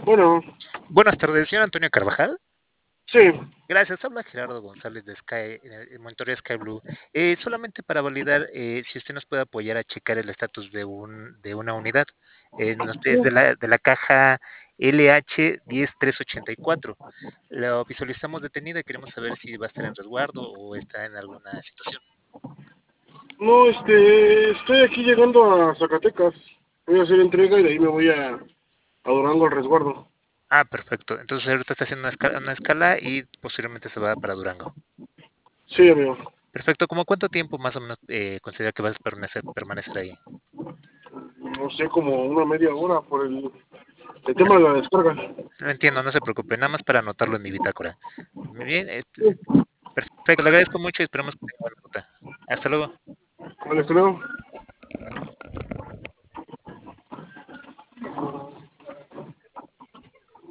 Bueno, Buenas tardes, señor Antonio Carvajal. sí, Gracias, habla Gerardo González de Sky, Monitorea Sky Blue. Solamente para validar si usted nos puede apoyar a checar el estatus de una unidad. Es sí. de la caja LH 10384. Lo visualizamos detenida y queremos saber si va a estar en resguardo o está en alguna situación. No, estoy aquí llegando a Zacatecas. Voy a hacer entrega y de ahí me voy a Durango al resguardo. Ah, perfecto. Entonces ahorita está haciendo una escala y posteriormente se va para Durango. Sí, amigo. Perfecto. ¿Cómo cuánto tiempo más o menos considera que vas a permanecer ahí? No sé, como una media hora por el tema de la descarga. Lo entiendo, no se preocupe, nada más para anotarlo en mi bitácora. Muy bien, Sí. perfecto, le agradezco mucho y esperamos que tenga buena ruta. Hasta luego. Vale, hasta luego.